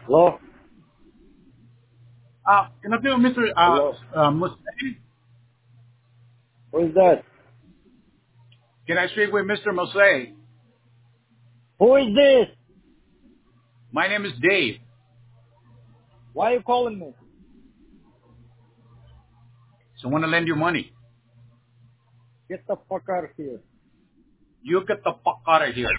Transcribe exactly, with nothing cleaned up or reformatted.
Hello? Uh, can I speak with Mister Uh, Hello? uh, Mose? Who is that? Can I speak with Mister Mose? Who is this? My name is Dave. Why are you calling me? So I want to lend you money. Get the fuck out of here. You get the fuck out of here.